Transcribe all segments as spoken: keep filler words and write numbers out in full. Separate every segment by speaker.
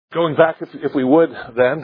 Speaker 1: Going back, if, if we would, then,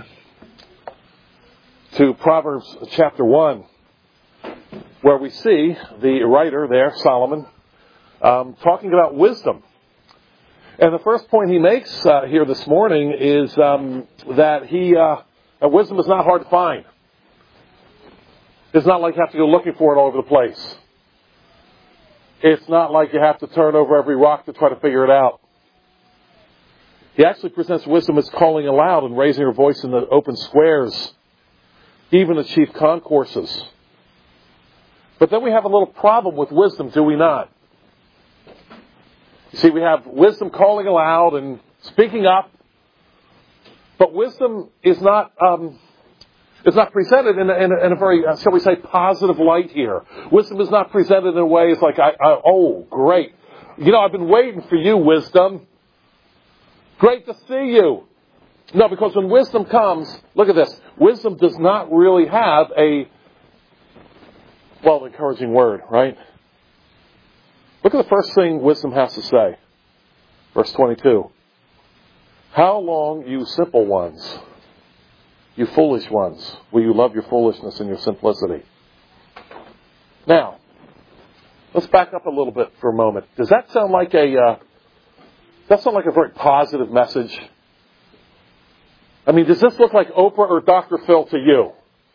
Speaker 1: to Proverbs chapter one, where we see the writer there, Solomon, um, talking about wisdom. And the first point he makes uh, here this morning is um, that he uh, that wisdom is not hard to find. It's not like you have to go looking for it all over the place. It's not like you have to turn over every rock to try to figure it out. He actually presents wisdom as calling aloud and raising her voice in the open squares, even the chief concourses. But then we have a little problem with wisdom, do we not? You see, we have wisdom calling aloud and speaking up, but wisdom is not um, is not presented in a, in a, in a very, uh, shall we say, positive light here. Wisdom is not presented in a way it's like, I, I, oh, great. You know, I've been waiting for you, wisdom. Great to see you. No, because when wisdom comes, look at this. Wisdom does not really have a, well, encouraging word, right? Look at the first thing wisdom has to say. Verse twenty-two. How long, you simple ones, you foolish ones, will you love your foolishness and your simplicity? Now, let's back up a little bit for a moment. Does that sound like a, uh, that sound like a very positive message? I mean, does this look like Oprah or Doctor Phil to you?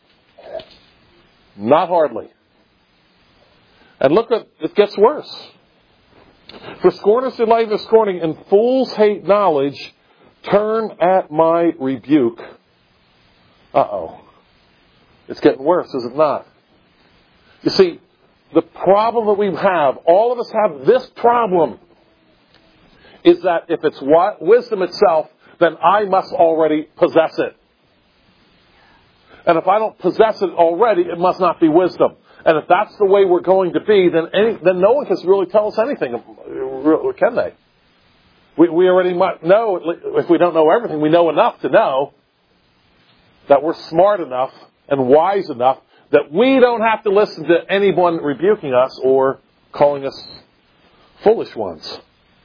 Speaker 1: Not hardly. And look at, it gets worse. For scorners delight in their scorning, and fools hate knowledge. Turn at my rebuke. Uh-oh. It's getting worse, is it not? You see, the problem that we have, all of us have this problem, is that if it's wisdom itself, then I must already possess it. And if I don't possess it already, it must not be wisdom. And if that's the way we're going to be, then any, then no one can really tell us anything, can they? We, we already might know, if we don't know everything, we know enough to know that we're smart enough and wise enough that we don't have to listen to anyone rebuking us or calling us foolish ones.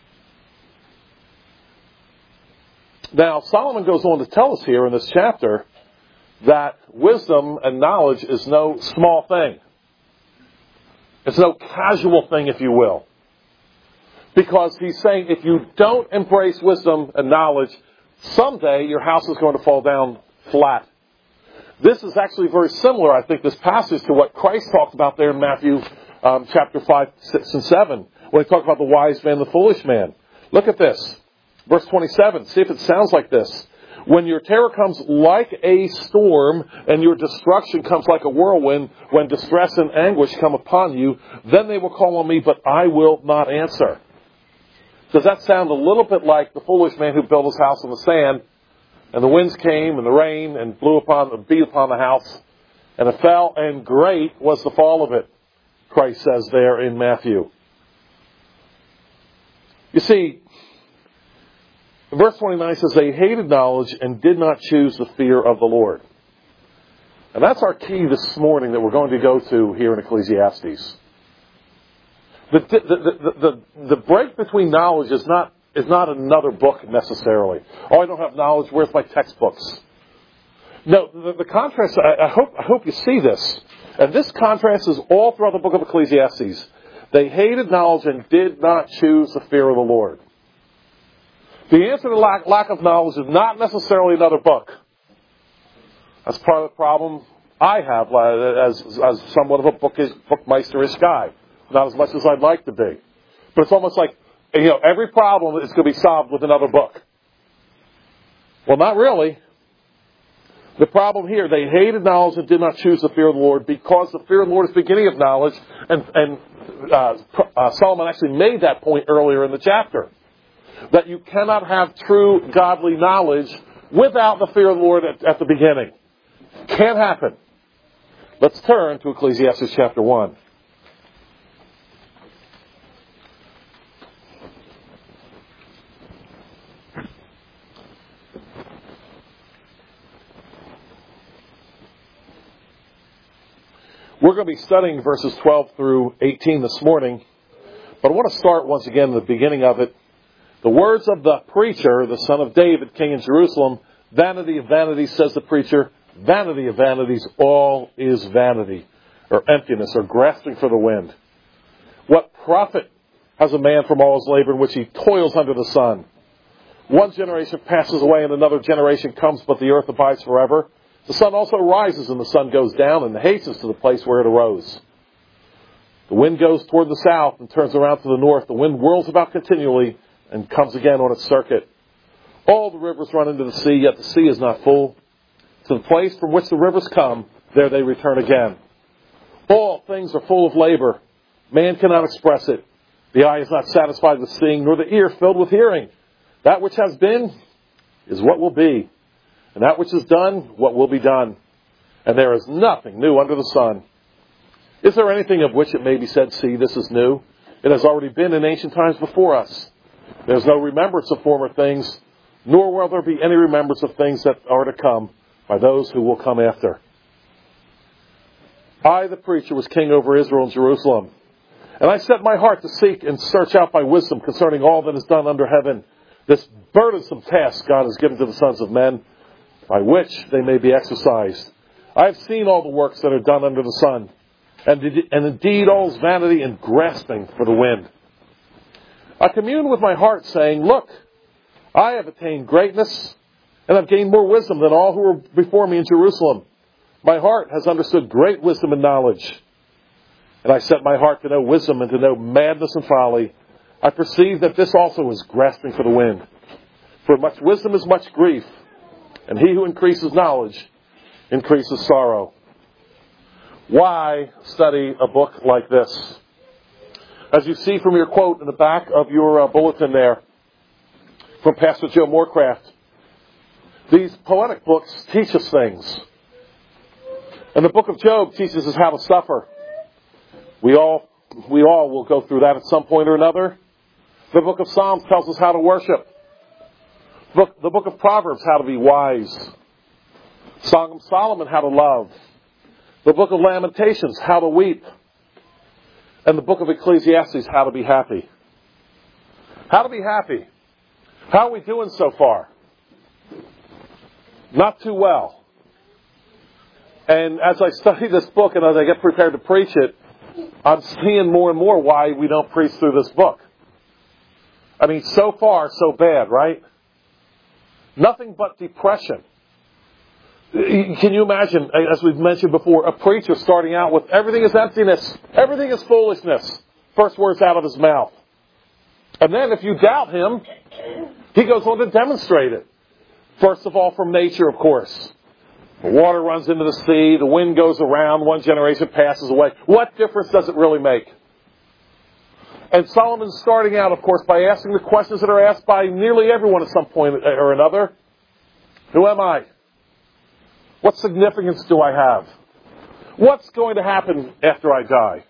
Speaker 1: Now, Solomon goes on to tell us here in this chapter that wisdom and knowledge is no small thing. It's no casual thing, if you will. Because he's saying if you don't embrace wisdom and knowledge, someday your house is going to fall down flat. This is actually very similar, I think, this passage to what Christ talked about there in Matthew um, chapter five, six, and seven, when he talked about the wise man and the foolish man. Look at this. Verse twenty-seven, see if it sounds like this. When your terror comes like a storm and your destruction comes like a whirlwind, when distress and anguish come upon you, then they will call on me, but I will not answer. Does that sound a little bit like the foolish man who built his house on the sand, and the winds came and the rain and blew upon, beat upon the house, and it fell, and great was the fall of it, Christ says there in Matthew. You see, verse twenty-nine says, they hated knowledge and did not choose the fear of the Lord. And that's our key this morning that we're going to go to here in Ecclesiastes. The, the, the, the, the break between knowledge is not, is not another book necessarily. Oh, I don't have knowledge, where's my textbooks? No, the, the contrast, I, I, hope, I hope you see this. And this contrast is all throughout the book of Ecclesiastes. They hated knowledge and did not choose the fear of the Lord. The answer to lack, lack of knowledge is not necessarily another book. That's part of the problem I have as, as somewhat of a bookish, bookmeisterish guy. Not as much as I'd like to be. But it's almost like, you know, every problem is going to be solved with another book. Well, not really. The problem here, they hated knowledge and did not choose the fear of the Lord because the fear of the Lord is the beginning of knowledge. And, and uh, uh, Solomon actually made that point earlier in the chapter. That you cannot have true godly knowledge without the fear of the Lord at, at the beginning. Can't happen. Let's turn to Ecclesiastes chapter one. We're going to be studying verses twelve through eighteen this morning, but I want to start once again at the beginning of it The words of the preacher, the son of David, king in Jerusalem, vanity of vanities, says the preacher, vanity of vanities, all is vanity, or emptiness, or grasping for the wind. What profit has a man from all his labor in which he toils under the sun? One generation passes away and another generation comes, but the earth abides forever. The sun also rises and the sun goes down and hastens to the place where it arose. The wind goes toward the south and turns around to the north. The wind whirls about continually and comes again on its circuit. All the rivers run into the sea, yet the sea is not full. To the place from which the rivers come, there they return again. All things are full of labor. Man cannot express it. The eye is not satisfied with seeing, nor the ear filled with hearing. That which has been is what will be, and that which is done, what will be done. And there is nothing new under the sun. Is there anything of which it may be said, see, this is new? It has already been in ancient times before us. There is no remembrance of former things, nor will there be any remembrance of things that are to come by those who will come after. I, the preacher, was king over Israel and Jerusalem. And I set my heart to seek and search out by wisdom concerning all that is done under heaven. This burdensome task God has given to the sons of men, by which they may be exercised. I have seen all the works that are done under the sun, and, and indeed all is vanity and grasping for the wind. I commune with my heart, saying, look, I have attained greatness, and have gained more wisdom than all who were before me in Jerusalem. My heart has understood great wisdom and knowledge. And I set my heart to know wisdom and to know madness and folly. I perceive that this also is grasping for the wind. For much wisdom is much grief, and he who increases knowledge increases sorrow. Why study a book like this? As you see from your quote in the back of your uh, bulletin there, from Pastor Joe Morecraft, these poetic books teach us things. And the book of Job teaches us how to suffer. We all, we all will go through that at some point or another. The book of Psalms tells us how to worship. Book, the book of Proverbs, how to be wise. Song of Solomon, how to love. The book of Lamentations, how to weep. And the book of Ecclesiastes, how to be happy. How to be happy. How are we doing so far? Not too well. And as I study this book and as I get prepared to preach it, I'm seeing more and more why we don't preach through this book. I mean, so far, so bad, right? Nothing but depression. Can you imagine, as we've mentioned before, a preacher starting out with everything is emptiness, everything is foolishness, first words out of his mouth. And then if you doubt him, he goes on to demonstrate it. First of all, from nature, of course. The water runs into the sea, the wind goes around, one generation passes away. What difference does it really make? And Solomon's starting out, of course, by asking the questions that are asked by nearly everyone at some point or another. Who am I? What significance do I have? What's going to happen after I die?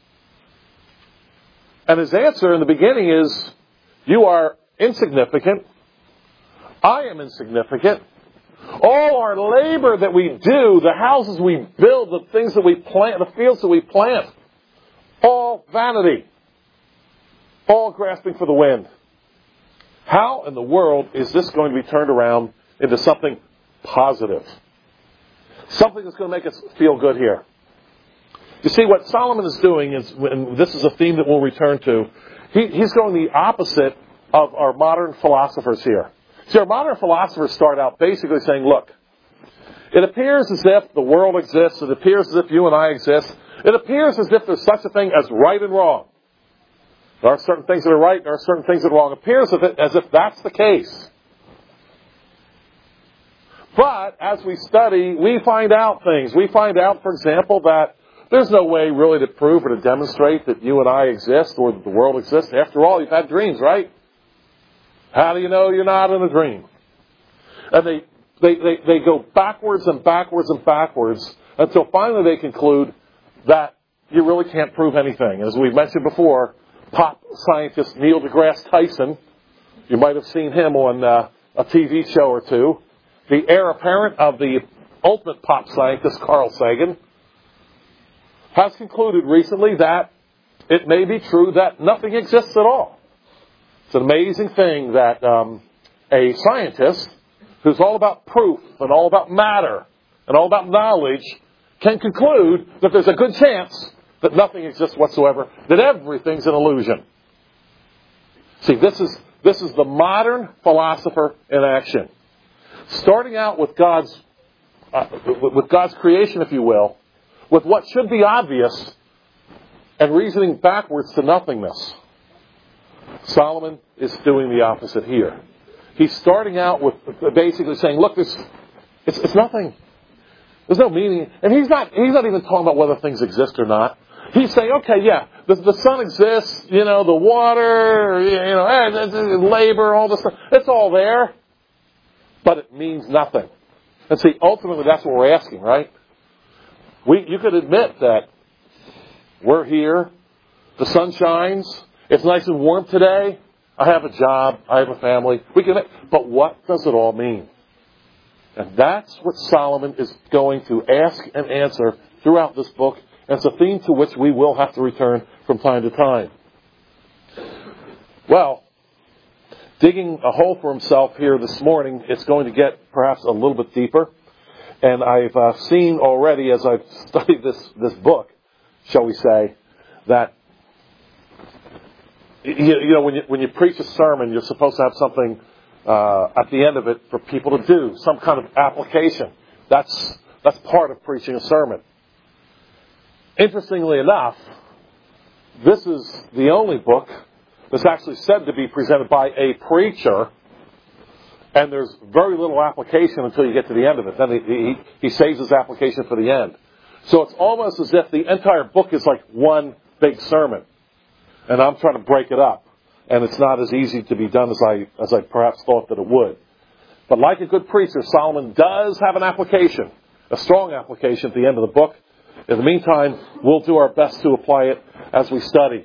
Speaker 1: And his answer in the beginning is, you are insignificant. I am insignificant. All our labor that we do, the houses we build, the things that we plant, the fields that we plant, all vanity. All grasping for the wind. How in the world is this going to be turned around into something positive? Something that's going to make us feel good here. You see, what Solomon is doing is, and this is a theme that we'll return to, he, he's going the opposite of our modern philosophers here. See, our modern philosophers start out basically saying, look, it appears as if the world exists, it appears as if you and I exist, it appears as if there's such a thing as right and wrong. There are certain things that are right, there are certain things that are wrong. It appears as if that's the case. But as we study, we find out things. We find out, for example, that there's no way really to prove or to demonstrate that you and I exist or that the world exists. After all, you've had dreams, right? How do you know you're not in a dream? And they, they, they, they go backwards and backwards and backwards until finally they conclude that you really can't prove anything. As we've mentioned before, pop scientist Neil deGrasse Tyson, you might have seen him on uh, a T V show or two, the heir apparent of the ultimate pop scientist Carl Sagan, has concluded recently that it may be true that nothing exists at all. It's an amazing thing that um, a scientist who's all about proof and all about matter and all about knowledge can conclude that there's a good chance that nothing exists whatsoever, that everything's an illusion. See, this is this is the modern philosopher in action. Starting out with God's uh, with God's creation, if you will, with what should be obvious, and reasoning backwards to nothingness. Solomon is doing the opposite here. He's starting out with basically saying, look, this it's, it's nothing. There's no meaning. And he's not he's not even talking about whether things exist or not. He's saying, okay, yeah, the, the sun exists, you know, the water, you know, eh, labor, all this stuff. It's all there. But it means nothing. And see, ultimately that's what we're asking, right? We You could admit that we're here, the sun shines, it's nice and warm today, I have a job, I have a family. We can, but what does it all mean? And that's what Solomon is going to ask and answer throughout this book. And it's a theme to which we will have to return from time to time. Well, digging a hole for himself here this morning, it's going to get perhaps a little bit deeper. And I've uh, seen already as I've studied this, this book, shall we say, that You, you know, when you, when you preach a sermon, you're supposed to have something uh, at the end of it for people to do, some kind of application. That's that's part of preaching a sermon. Interestingly enough, this is the only book that's actually said to be presented by a preacher, and there's very little application until you get to the end of it. Then he, he, he saves his application for the end. So it's almost as if the entire book is like one big sermon. And I'm trying to break it up. And it's not as easy to be done as I as I perhaps thought that it would. But like a good preacher, Solomon does have an application, a strong application at the end of the book. In the meantime, we'll do our best to apply it as we study.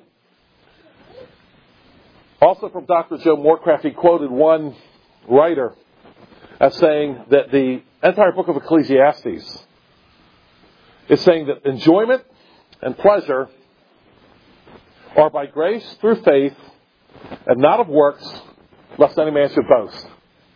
Speaker 1: Also from Doctor Joe Morecraft, he quoted one writer as saying that the entire book of Ecclesiastes is saying that enjoyment and pleasure are by grace through faith, and not of works, lest any man should boast.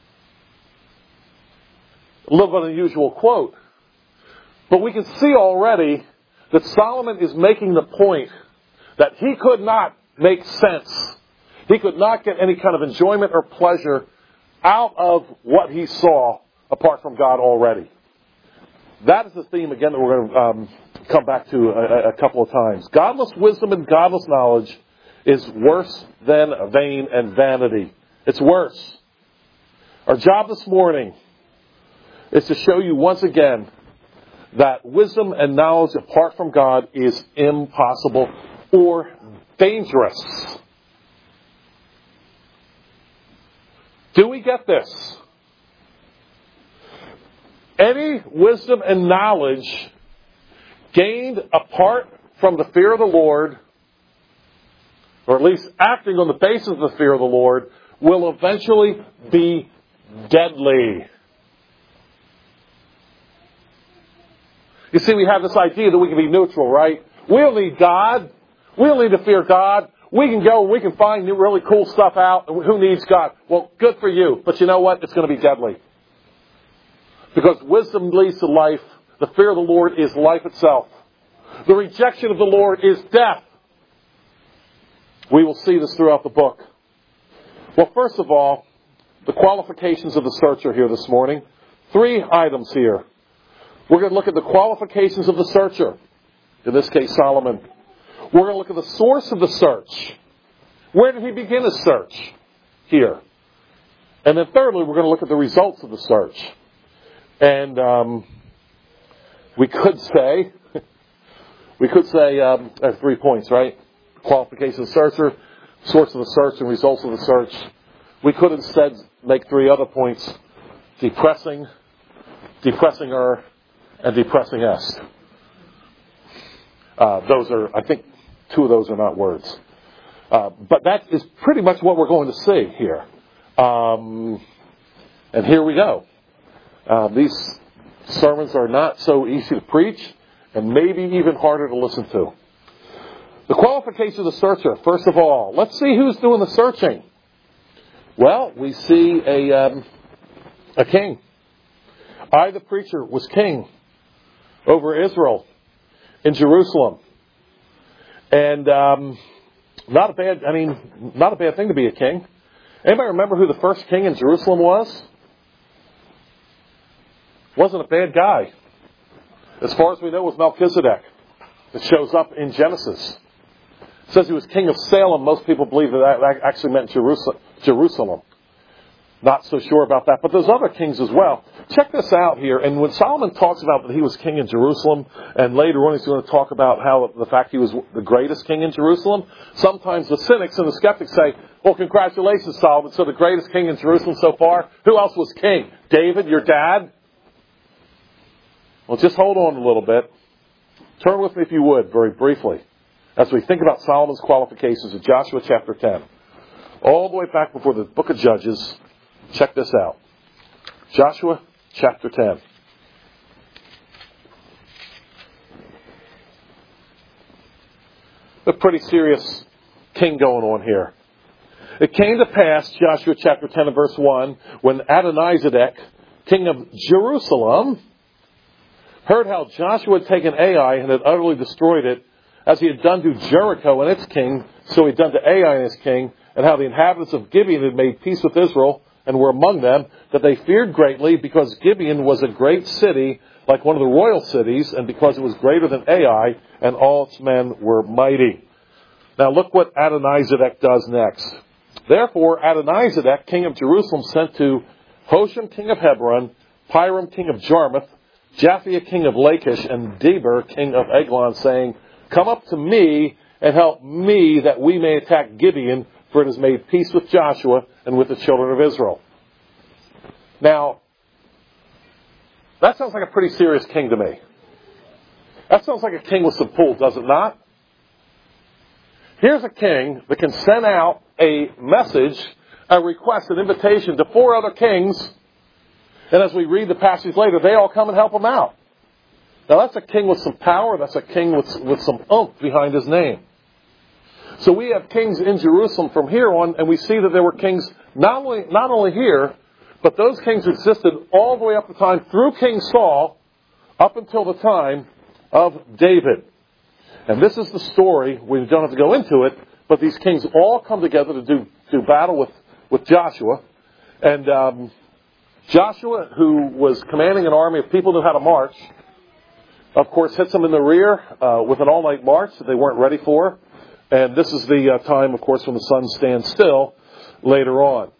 Speaker 1: A little bit unusual quote. But we can see already that Solomon is making the point that he could not make sense. He could not get any kind of enjoyment or pleasure out of what he saw apart from God already. That is the theme, again, that we're going to um, come back to a, a couple of times. Godless wisdom and godless knowledge is worse than vain and vanity. It's worse. Our job this morning is to show you once again that wisdom and knowledge apart from God is impossible or dangerous. Do we get this? Any wisdom and knowledge gained apart from the fear of the Lord, or at least acting on the basis of the fear of the Lord, will eventually be deadly. You see, we have this idea that we can be neutral, right? We don't need God. We don't need to fear God. We can go and we can find new, really cool stuff out. Who needs God? Well, good for you. But you know what? It's going to be deadly. Because wisdom leads to life. The fear of the Lord is life itself. The rejection of the Lord is death. We will see this throughout the book. Well, first of all, the qualifications of the searcher here this morning. Three items here. We're going to look at the qualifications of the searcher. In this case, Solomon. We're going to look at the source of the search. Where did he begin his search? Here. And then thirdly, we're going to look at the results of the search. And um, we could say, we could say, um, I have three points, right? Qualifications of the searcher, source of the search, and results of the search. We could instead make three other points: depressing, depressing er, and depressing est. Uh, those are, I think, two of those are not words. Uh, but that is pretty much what we're going to see here. Um, and here we go. Uh, these sermons are not so easy to preach, and maybe even harder to listen to. The qualifications of the searcher. First of all, let's see who's doing the searching. Well, we see a, um, a king. I, the preacher, was king over Israel in Jerusalem. And um, not a bad, I mean, not a bad thing to be a king. Anybody remember who the first king in Jerusalem was? Wasn't a bad guy. As far as we know, it was Melchizedek. It shows up in Genesis. It says he was king of Salem. Most people believe that that actually meant Jerusalem. Not so sure about that. But there's other kings as well. Check this out here. And when Solomon talks about that he was king in Jerusalem, and later on he's going to talk about how the fact he was the greatest king in Jerusalem, sometimes the cynics and the skeptics say, well, congratulations, Solomon. So the greatest king in Jerusalem so far. Who else was king? David, your dad? Well, just hold on a little bit. Turn with me, if you would, very briefly, as we think about Solomon's qualifications in Joshua chapter ten. All the way back before the book of Judges. Check this out. Joshua chapter ten. A pretty serious king going on here. It came to pass, Joshua chapter ten and verse one, when Adonizedek, king of Jerusalem, heard how Joshua had taken Ai and had utterly destroyed it, as he had done to Jericho and its king, so he had done to Ai and his king, and how the inhabitants of Gibeon had made peace with Israel, and were among them, that they feared greatly, because Gibeon was a great city, like one of the royal cities, and because it was greater than Ai, and all its men were mighty. Now look what Adonizedek does next. Therefore Adonizedek, king of Jerusalem, sent to Hosham, king of Hebron, Piram, king of Jarmuth, Japhia, king of Lachish, and Deber, king of Eglon, saying, come up to me and help me, that we may attack Gibeon, for it has made peace with Joshua and with the children of Israel. Now, that sounds like a pretty serious king to me. That sounds like a king with some pull, does it not? Here's a king that can send out a message, a request, an invitation to four other kings, and as we read the passage later, they all come and help him out. Now that's a king with some power, that's a king with, with some oomph behind his name. So we have kings in Jerusalem from here on, and we see that there were kings not only, not only here, but those kings existed all the way up the time through King Saul, up until the time of David. And this is the story. We don't have to go into it, but these kings all come together to do, do battle with, with Joshua. And um, Joshua, who was commanding an army of people who knew how to march, of course, hits them in the rear uh, with an all-night march that they weren't ready for. And this is the uh, time, of course, when the sun stands still later on.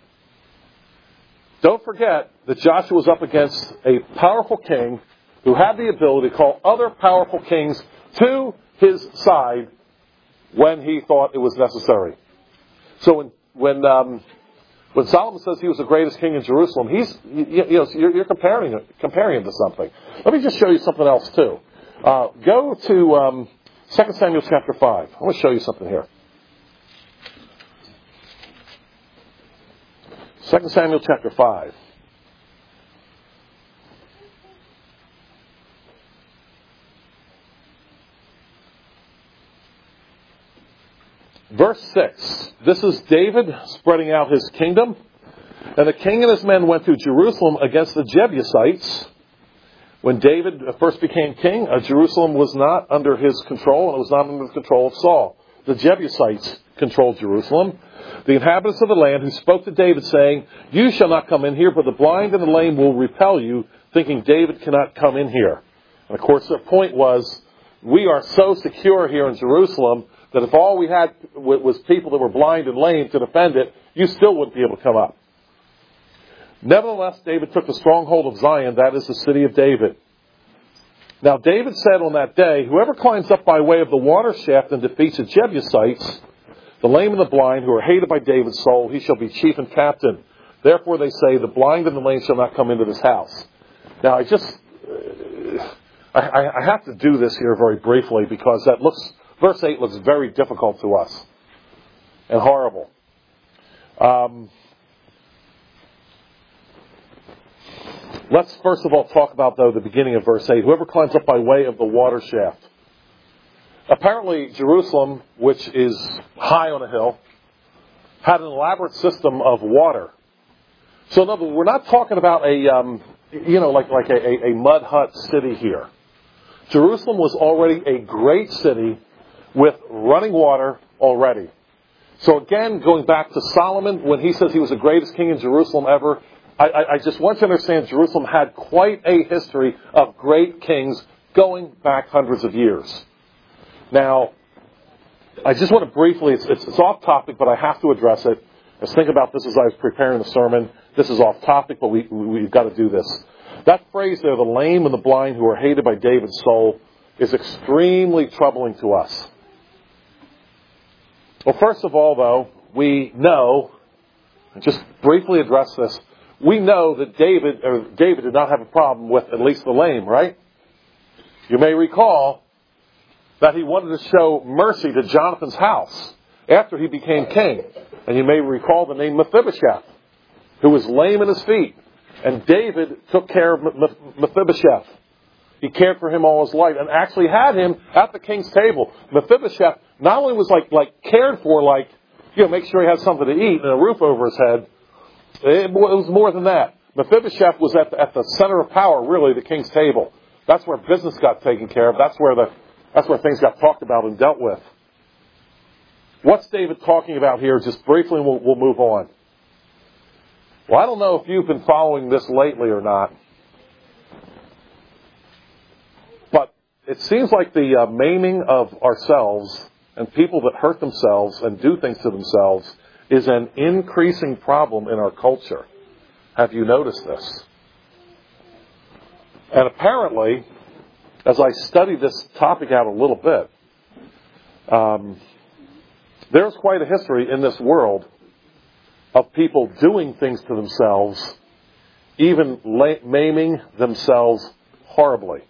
Speaker 1: Don't forget that Joshua was up against a powerful king who had the ability to call other powerful kings to his side when he thought it was necessary. So when when um, when Solomon says he was the greatest king in Jerusalem, he's you, you know you're, you're comparing comparing him to something. Let me just show you something else too. Uh, go to um, Second Samuel chapter five. I want to show you something here. Second Samuel chapter five. Verse six. This is David spreading out his kingdom. And the king and his men went to Jerusalem against the Jebusites. When David first became king, uh, Jerusalem was not under his control, and it was not under the control of Saul. The Jebusites controlled Jerusalem. The inhabitants of the land who spoke to David, saying, you shall not come in here, but the blind and the lame will repel you, thinking David cannot come in here. And of course their point was, we are so secure here in Jerusalem that if all we had was people that were blind and lame to defend it, you still wouldn't be able to come up. Nevertheless, David took the stronghold of Zion, that is the city of David. Now David said on that day, whoever climbs up by way of the water shaft and defeats the Jebusites, the lame and the blind, who are hated by David's soul, he shall be chief and captain. Therefore they say, the blind and the lame shall not come into this house. Now I just, I, I have to do this here very briefly because that looks, verse eight looks very difficult to us and horrible. Um, let's first of all talk about, though, the beginning of verse eight. Whoever climbs up by way of the water shaft. Apparently, Jerusalem, which is high on a hill, had an elaborate system of water. So in other words, we're not talking about a, um, you know, like, like a, a mud hut city here. Jerusalem was already a great city with running water already. So again, going back to Solomon, when he says he was the greatest king in Jerusalem ever, I, I, I just want you to understand Jerusalem had quite a history of great kings going back hundreds of years. Now, I just want to briefly, it's, it's, it's off topic, but I have to address it. I was thinking about this as I was preparing the sermon. This is off topic, but we, we, we've got to do this. That phrase there, the lame and the blind who are hated by David's soul, is extremely troubling to us. Well, first of all, though, we know, and just briefly address this, we know that David, or David did not have a problem with at least the lame, right? You may recall that he wanted to show mercy to Jonathan's house after he became king. And you may recall the name Mephibosheth, who was lame in his feet. And David took care of Mephibosheth. He cared for him all his life and actually had him at the king's table. Mephibosheth not only was like, like cared for, like, you know, make sure he had something to eat and a roof over his head. It was more than that. Mephibosheth was at the, at the center of power, really, the king's table. That's where business got taken care of. That's where the that's where things got talked about and dealt with. What's David talking about here? Just briefly, we'll, we'll move on. Well, I don't know if you've been following this lately or not, but it seems like the uh, maiming of ourselves and people that hurt themselves and do things to themselves is an increasing problem in our culture. Have you noticed this? And apparently, as I study this topic out a little bit, um, there's quite a history in this world of people doing things to themselves, even la- maiming themselves horribly.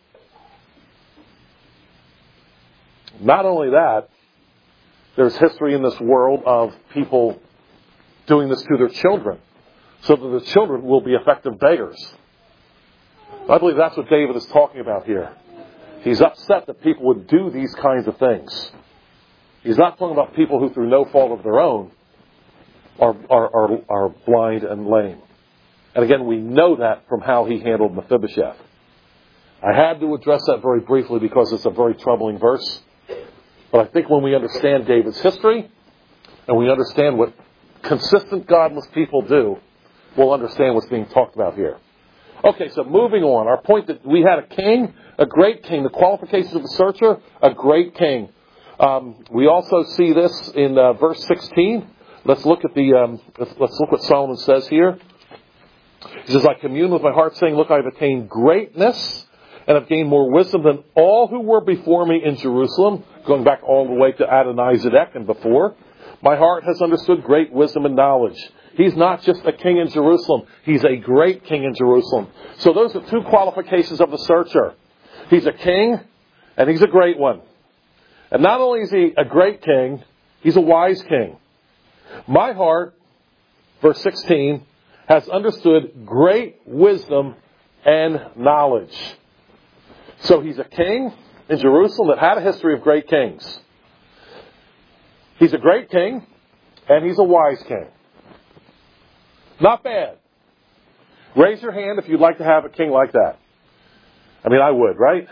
Speaker 1: Not only that, there's history in this world of people doing this to their children, so that the children will be effective beggars. I believe that's what David is talking about here. He's upset that people would do these kinds of things. He's not talking about people who, through no fault of their own, are, are, are, are blind and lame. And again, we know that from how he handled Mephibosheth. I had to address that very briefly because it's a very troubling verse. But I think when we understand David's history, and we understand what consistent godless people do, we'll understand what's being talked about here. Okay, so moving on. Our point that we had a king, a great king. The qualifications of the searcher, a great king. Um, we also see this in uh, verse sixteen. Let's look at the. Um, let's, let's look what Solomon says here. He says, "I commune with my heart, saying, Look, I have attained greatness, and have gained more wisdom than all who were before me in Jerusalem." Going back all the way to Adonizedek and before. "My heart has understood great wisdom and knowledge." He's not just a king in Jerusalem. He's a great king in Jerusalem. So those are two qualifications of the searcher. He's a king, and he's a great one. And not only is he a great king, he's a wise king. "My heart," verse sixteen, "has understood great wisdom and knowledge." So he's a king in Jerusalem that had a history of great kings. He's a great king, and he's a wise king. Not bad. Raise your hand if you'd like to have a king like that. I mean, I would, right?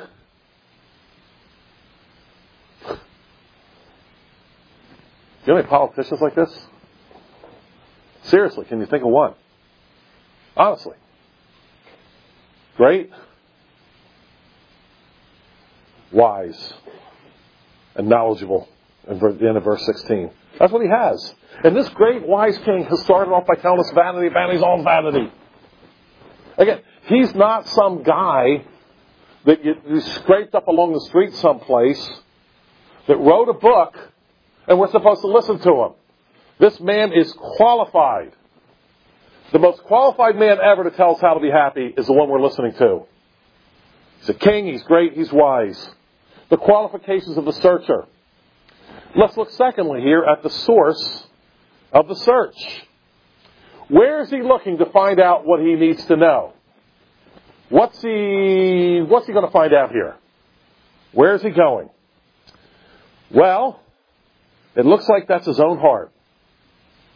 Speaker 1: Do you have any politicians like this? Seriously, can you think of one? Honestly. Great, wise, and knowledgeable in the end of verse sixteen. That's what he has. And this great wise king has started off by telling us vanity, vanity's all vanity. Again, he's not some guy that you, you scraped up along the street someplace that wrote a book and we're supposed to listen to him. This man is qualified. The most qualified man ever to tell us how to be happy is the one we're listening to. He's a king, he's great, he's wise. The qualifications of the searcher. Let's look secondly here at the source of the search. Where is he looking to find out what he needs to know? What's he, what's he going to find out here? Where is he going? Well, it looks like that's his own heart.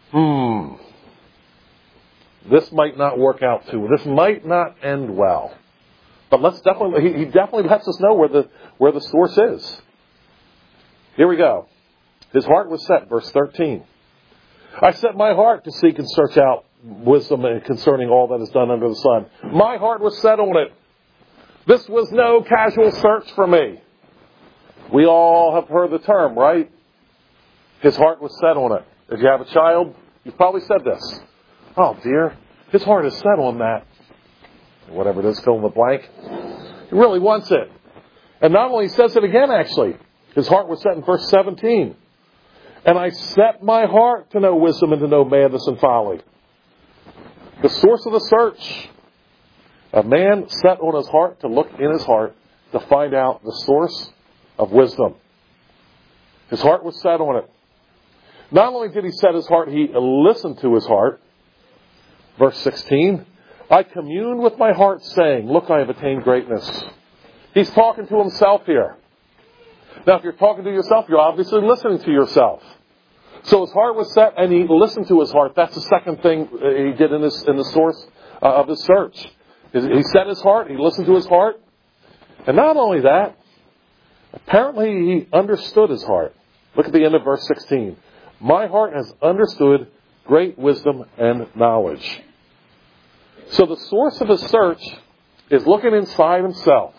Speaker 1: Hmm. This might not work out too. This might not end well. But let's definitely, he, he definitely lets us know where the, where the source is. Here we go. His heart was set, verse thirteen. I set my heart to seek and search out wisdom concerning all that is done under the sun. My heart was set on it. This was no casual search for me. We all have heard the term, right? His heart was set on it. If you have a child, you've probably said this. Oh dear, his heart is set on that. Whatever it is, fill in the blank. He really wants it. And not only says it again, actually. His heart was set in verse seventeen. And I set my heart to know wisdom and to know madness and folly. The source of the search. A man set on his heart to look in his heart to find out the source of wisdom. His heart was set on it. Not only did he set his heart, he listened to his heart. Verse sixteen. I commune with my heart saying, look, I have attained greatness. He's talking to himself here. Now, if you're talking to yourself, you're obviously listening to yourself. So his heart was set, and he listened to his heart. That's the second thing he did in this in the source uh, of his search. He set his heart. He listened to his heart, and not only that, apparently he understood his heart. Look at the end of verse sixteen. My heart has understood great wisdom and knowledge. So the source of his search is looking inside himself.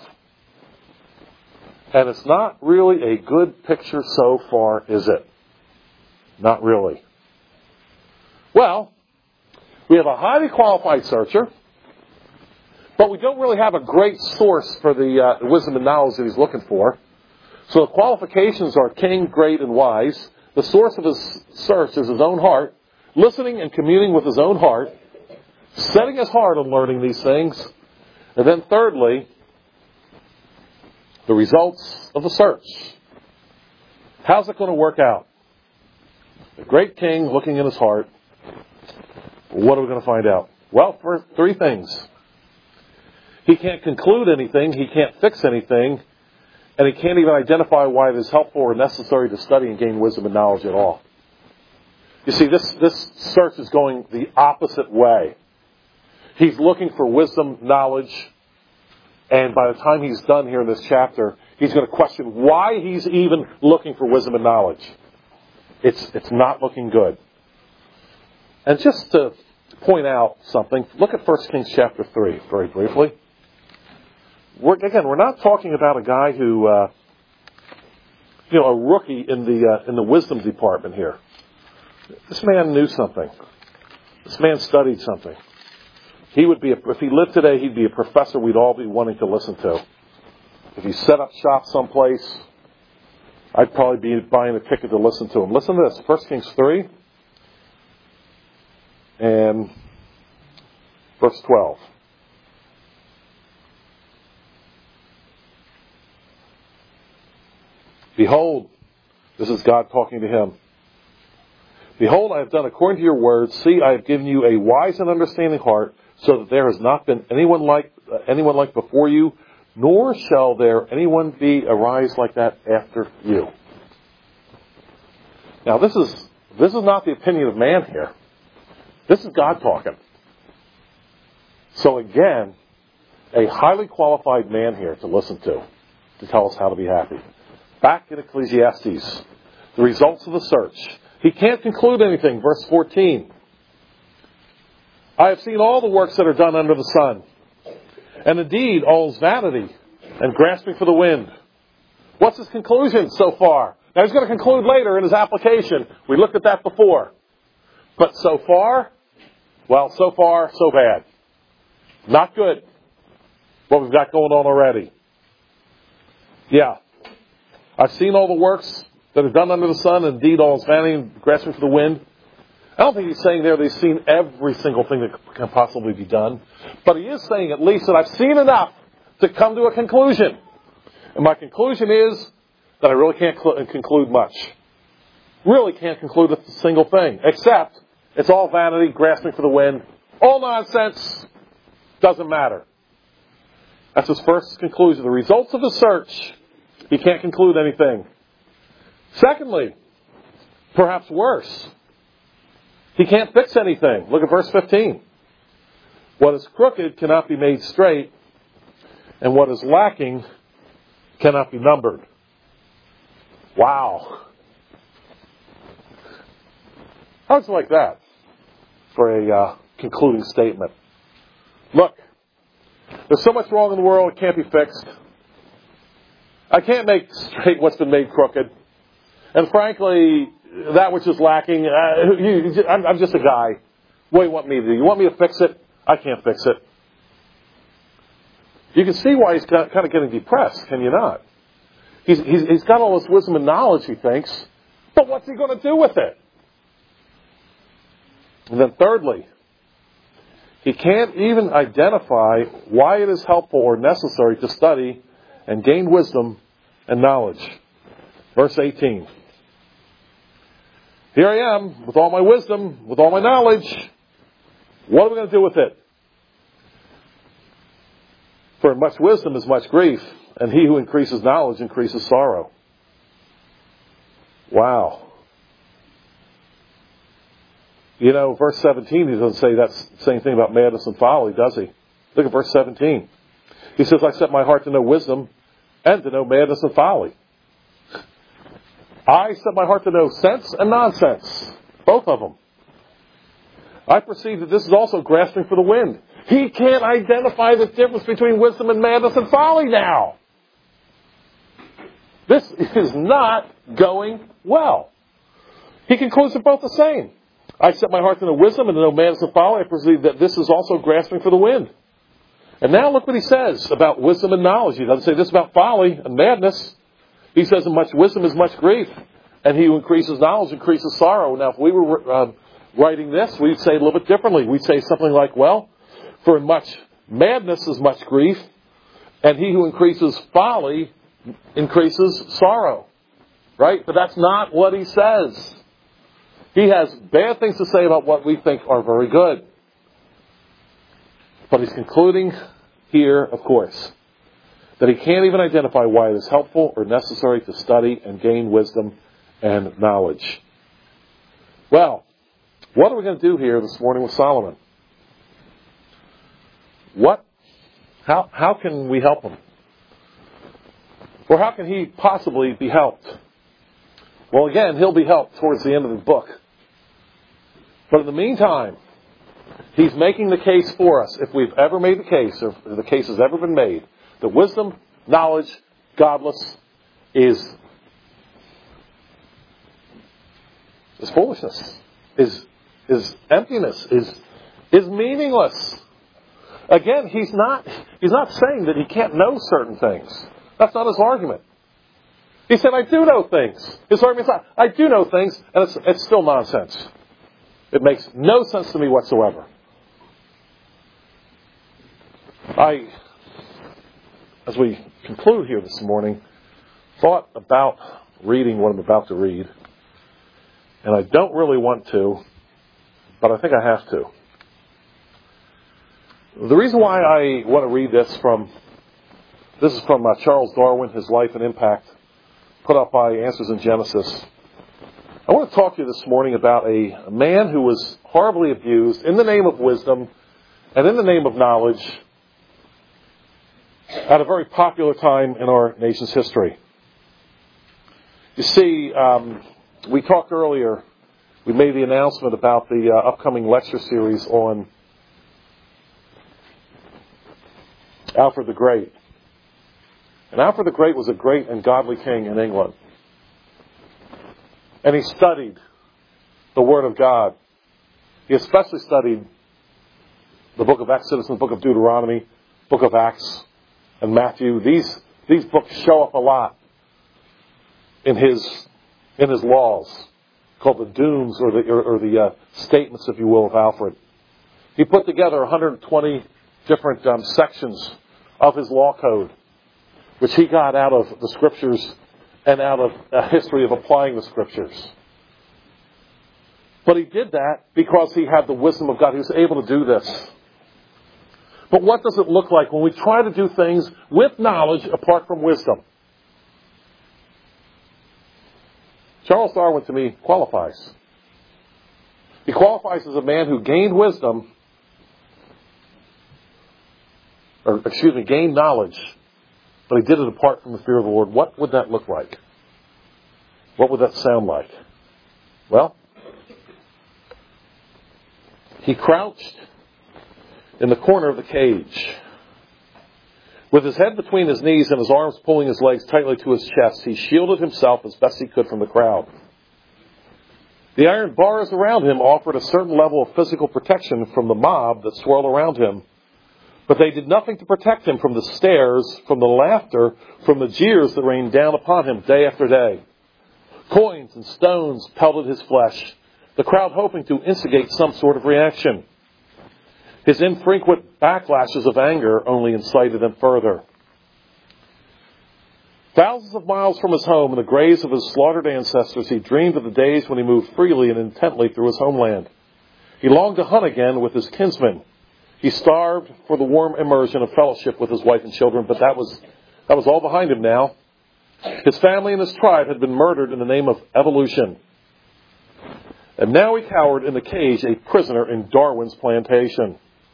Speaker 1: And it's not really a good picture so far, is it? Not really. Well, we have a highly qualified searcher, but we don't really have a great source for the uh, wisdom and knowledge that he's looking for. So the qualifications are king, great, and wise. The source of his search is his own heart, listening and communing with his own heart, setting his heart on learning these things. And then thirdly, the results of the search. How's it going to work out? The great king looking in his heart. What are we going to find out? Well, for three things. He can't conclude anything. He can't fix anything. And he can't even identify why it is helpful or necessary to study and gain wisdom and knowledge at all. You see, this, this search is going the opposite way. He's looking for wisdom, knowledge, and by the time he's done here in this chapter, he's going to question why he's even looking for wisdom and knowledge. It's, it's not looking good. And just to point out something, look at First Kings chapter three very briefly. We're, again, we're not talking about a guy who, uh, you know, a rookie in the uh, in the wisdom department here. This man knew something. This man studied something. He would be, a, if he lived today, he'd be a professor we'd all be wanting to listen to. If he set up shop someplace, I'd probably be buying a ticket to listen to him. Listen to this, First Kings three and verse twelve. Behold, this is God talking to him. Behold, I have done according to your words. See, I have given you a wise and understanding heart, so that there has not been anyone like uh, anyone like before you, nor shall there anyone be arise like that after you. Now, this is this is not the opinion of man here. This is God talking. So again, a highly qualified man here to listen to, to tell us how to be happy. Back in Ecclesiastes, the results of the search. He can't conclude anything. Verse fourteen. I have seen all the works that are done under the sun. And indeed, all is vanity and grasping for the wind. What's his conclusion so far? Now he's going to conclude later in his application. We looked at that before. But so far, well, so far, so bad. Not good. What we've got going on already. Yeah. I've seen all the works that are done under the sun. Indeed, all is vanity and grasping for the wind. I don't think he's saying there that he's seen every single thing that can possibly be done. But he is saying at least that I've seen enough to come to a conclusion. And my conclusion is that I really can't cl- conclude much. Really can't conclude a single thing. Except it's all vanity, grasping for the wind. All nonsense. Doesn't matter. That's his first conclusion. The results of the search. He can't conclude anything. Secondly, perhaps worse, He can't fix anything. Look at verse fifteen. What is crooked cannot be made straight, and what is lacking cannot be numbered. Wow. How's it like that for a uh, concluding statement? Look, there's so much wrong in the world, it can't be fixed. I can't make straight what's been made crooked. And frankly, that which is lacking, uh, you, I'm, I'm just a guy. What do you want me to do? You want me to fix it? I can't fix it. You can see why he's kind of getting depressed, can you not? He's, he's, he's got all this wisdom and knowledge, he thinks, but what's he going to do with it? And then thirdly, he can't even identify why it is helpful or necessary to study and gain wisdom and knowledge. Verse eighteen. Here I am, with all my wisdom, with all my knowledge. What are we going to do with it? For in much wisdom is much grief, and he who increases knowledge increases sorrow. Wow. You know, verse seventeen, he doesn't say that same thing about madness and folly, does he? Look at verse seventeen. He says, I set my heart to know wisdom and to know madness and folly. I set my heart to know sense and nonsense. Both of them. I perceive that this is also grasping for the wind. He can't identify the difference between wisdom and madness and folly now. This is not going well. He concludes they're both the same. I set my heart to know wisdom and to know madness and folly. I perceive that this is also grasping for the wind. And now look what he says about wisdom and knowledge. He doesn't say this about folly and madness. He says in much wisdom is much grief, and he who increases knowledge increases sorrow. Now, if we were uh, writing this, we'd say a little bit differently. We'd say something like, well, for in much madness is much grief, and he who increases folly increases sorrow. Right? But that's not what he says. He has bad things to say about what we think are very good. But he's concluding here, of course, that he can't even identify why it is helpful or necessary to study and gain wisdom and knowledge. Well, what are we going to do here this morning with Solomon? What? How, how can we help him? Or how can he possibly be helped? Well, again, he'll be helped towards the end of the book. But in the meantime, he's making the case for us, if we've ever made the case, or if the case has ever been made, that wisdom, knowledge, godless is, is foolishness, is, is emptiness, is, is meaningless. Again, he's not, he's not saying that he can't know certain things. That's not his argument. He said, I do know things. His argument is not, I do know things, and it's, it's still nonsense. It makes no sense to me whatsoever. I, as we conclude here this morning, thought about reading what I'm about to read. And I don't really want to, but I think I have to. The reason why I want to read this from, this is from uh, Charles Darwin, His Life and Impact, put up by Answers in Genesis. I want to talk to you this morning about a, a man who was horribly abused in the name of wisdom and in the name of knowledge at a very popular time in our nation's history. You see, um, we talked earlier, we made the announcement about the uh, upcoming lecture series on Alfred the Great. And Alfred the Great was a great and godly king in England. And he studied the Word of God. He especially studied the book of Exodus and the book of Deuteronomy, book of Acts, and Matthew. These, these books show up a lot in his, in his laws, called the Dooms, or the, or, or the uh, statements, if you will, of Alfred. He put together one hundred twenty different um, sections of his law code, which he got out of the Scriptures and out of a history of applying the Scriptures. But he did that because he had the wisdom of God. He was able to do this. But what does it look like when we try to do things with knowledge apart from wisdom? Charles Darwin, to me, qualifies. He qualifies as a man who gained wisdom, or excuse me, gained knowledge, but he did it apart from the fear of the Lord. What would that look like? What would that sound like? Well, he crouched in the corner of the cage. With his head between his knees and his arms pulling his legs tightly to his chest, he shielded himself as best he could from the crowd. The iron bars around him offered a certain level of physical protection from the mob that swirled around him, but they did nothing to protect him from the stares, from the laughter, from the jeers that rained down upon him day after day. Coins and stones pelted his flesh, the crowd hoping to instigate some sort of reaction. His infrequent backlashes of anger only incited them further. Thousands of miles from his home, in the graves of his slaughtered ancestors, he dreamed of the days when he moved freely and intently through his homeland. He longed to hunt again with his kinsmen. He starved for the warm immersion of fellowship with his wife and children, but that was that was all behind him now. His family and his tribe had been murdered in the name of evolution. And now he cowered in the cage, a prisoner in Darwin's plantation.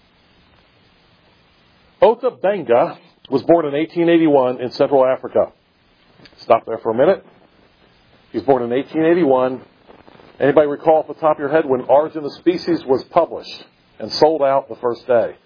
Speaker 1: Ota Benga was born in eighteen eighty-one in Central Africa. Stop there for a minute. He was born in eighteen eighty-one. Anybody recall off the top of your head when Origin of Species was published and sold out the first day?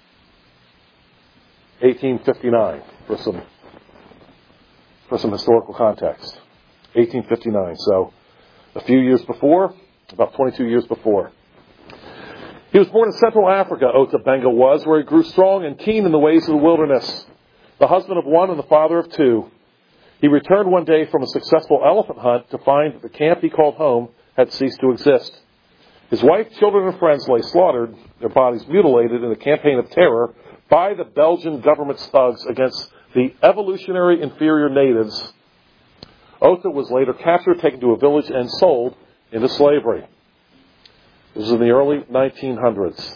Speaker 1: eighteen fifty-nine, for some, for some historical context. eighteen fifty-nine, so a few years before, about twenty-two years before. He was born in Central Africa, Ota Benga was, where he grew strong and keen in the ways of the wilderness. The husband of one and the father of two. He returned one day from a successful elephant hunt to find that the camp he called home had ceased to exist. His wife, children, and friends lay slaughtered, their bodies mutilated in a campaign of terror by the Belgian government's thugs against the evolutionary inferior natives. Ota was later captured, taken to a village, and sold into slavery. This was in the early nineteen hundreds.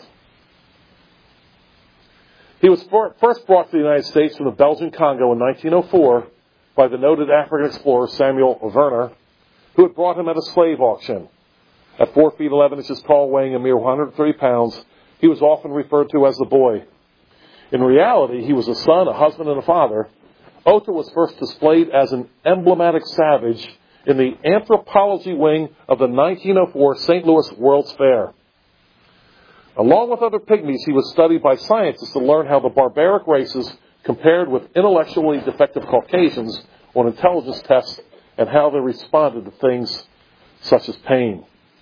Speaker 1: He was first brought to the United States from the Belgian Congo in nineteen oh four by the noted African explorer Samuel Werner, who had brought him at a slave auction. At four feet eleven inches tall, weighing a mere one hundred thirty pounds, he was often referred to as the boy. In reality, he was a son, a husband, and a father. Ota was first displayed as an emblematic savage in the anthropology wing of the nineteen oh four Saint Louis World's Fair. Along with other pygmies, he was studied by scientists to learn how the barbaric races compared with intellectually defective Caucasians on intelligence tests and how they responded to things such as pain.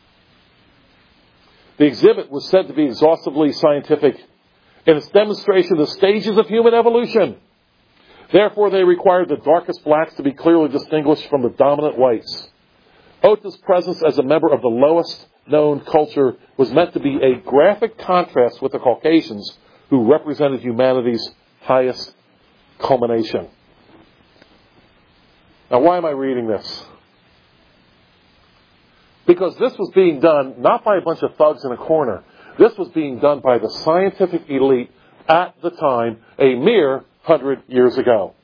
Speaker 1: The exhibit was said to be exhaustively scientific in its demonstration of the stages of human evolution. Therefore, they required the darkest blacks to be clearly distinguished from the dominant whites. Ota's presence as a member of the lowest known culture was meant to be a graphic contrast with the Caucasians, who represented humanity's highest culmination. Now, why am I reading this? Because this was being done not by a bunch of thugs in a corner. This was being done by the scientific elite at the time, a mere hundred years ago.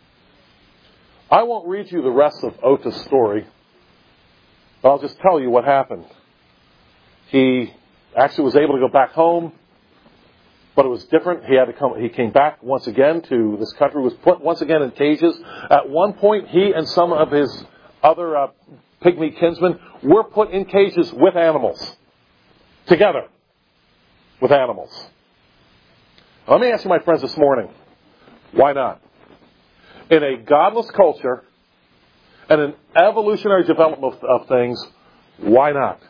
Speaker 1: I won't read you the rest of Ota's story. I'll just tell you what happened. He actually was able to go back home, but it was different. He had to come. He came back once again to this country. Was put once again in cages. At one point, he and some of his other uh, pygmy kinsmen were put in cages with animals, together with animals. Now, let me ask you, my friends, this morning, why not? In a godless culture and an evolutionary development of, of things, why not?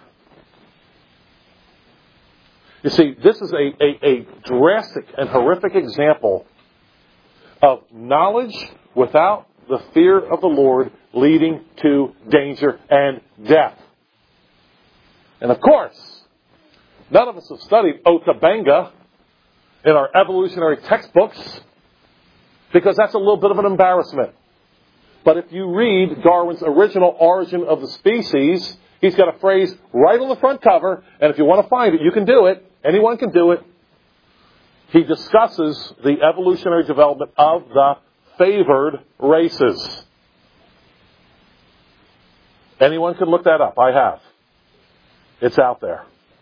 Speaker 1: You see, this is a, a, a drastic and horrific example of knowledge without the fear of the Lord leading to danger and death. And of course, none of us have studied Ota Benga in our evolutionary textbooks, because that's a little bit of an embarrassment. But if you read Darwin's original Origin of the Species, he's got a phrase right on the front cover, and if you want to find it, you can do it. Anyone can do it. He discusses the evolutionary development of the favored races. Anyone can look that up. I have. It's out there.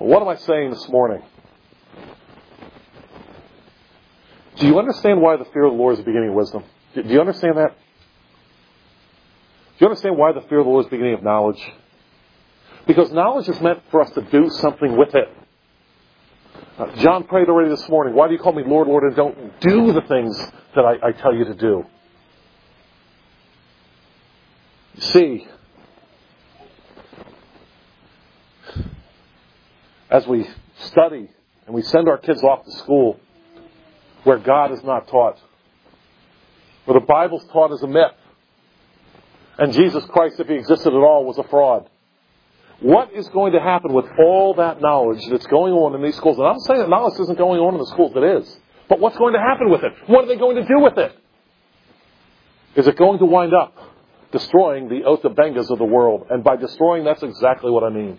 Speaker 1: What am I saying this morning? Do you understand why the fear of the Lord is the beginning of wisdom? Do you understand that? Do you understand why the fear of the Lord is the beginning of knowledge? Because knowledge is meant for us to do something with it. Uh, John prayed already this morning, why do you call me Lord, Lord, and don't do the things that I, I tell you to do? You see, as we study and we send our kids off to school where God is not taught, where the Bible's taught as a myth, and Jesus Christ, if He existed at all, was a fraud. What is going to happen with all that knowledge that's going on in these schools? And I'm saying that knowledge isn't going on in the schools, it is. But what's going to happen with it? What are they going to do with it? Is it going to wind up destroying the Otabengas of the world? And by destroying, that's exactly what I mean.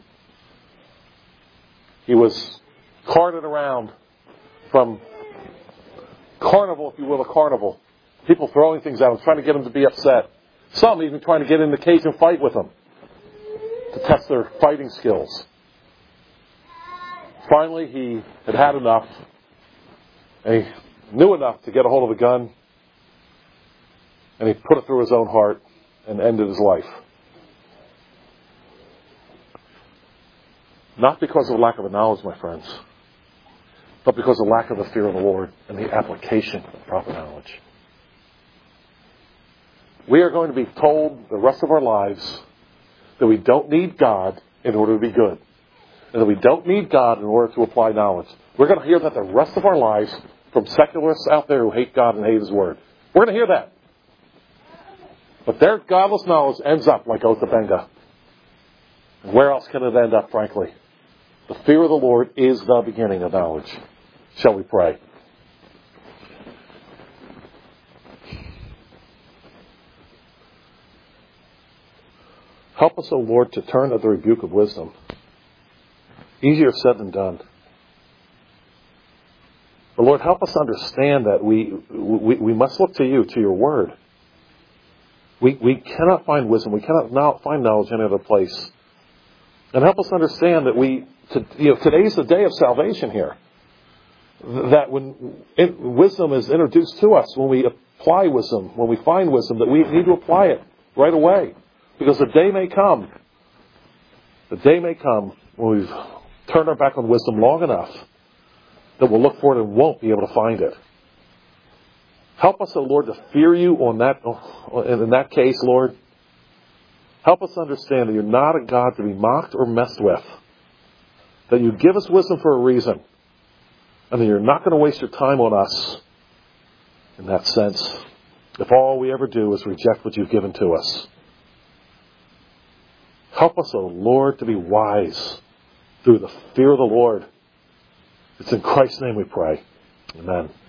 Speaker 1: He was carted around from carnival, if you will, to carnival. People throwing things at him, trying to get him to be upset. Some even trying to get in the cage and fight with him to test their fighting skills. Finally, he had had enough. And he knew enough to get a hold of a gun. And he put it through his own heart and ended his life. Not because of lack of knowledge, my friends, but because of lack of the fear of the Lord and the application of proper knowledge. We are going to be told the rest of our lives that we don't need God in order to be good. And that we don't need God in order to apply knowledge. We're going to hear that the rest of our lives from secularists out there who hate God and hate His Word. We're going to hear that. But their godless knowledge ends up like Otabenga. And where else can it end up, frankly? The fear of the Lord is the beginning of knowledge. Shall we pray? Help us, O Lord, to turn at the rebuke of wisdom. Easier said than done. But Lord, help us understand that we, we, we must look to You, to Your Word. We, we cannot find wisdom. We cannot now find knowledge any other place. And help us understand that we, to, you know, today's the day of salvation here. That when it, wisdom is introduced to us, when we apply wisdom, when we find wisdom, that we need to apply it right away. Because the day may come, the day may come when we've turned our back on wisdom long enough that we'll look for it and won't be able to find it. Help us, O Lord, to fear You on that, in that case, Lord. Help us understand that You're not a God to be mocked or messed with. That You give us wisdom for a reason. And that You're not going to waste Your time on us in that sense. If all we ever do is reject what You've given to us. Help us, O Lord, to be wise through the fear of the Lord. It's in Christ's name we pray. Amen.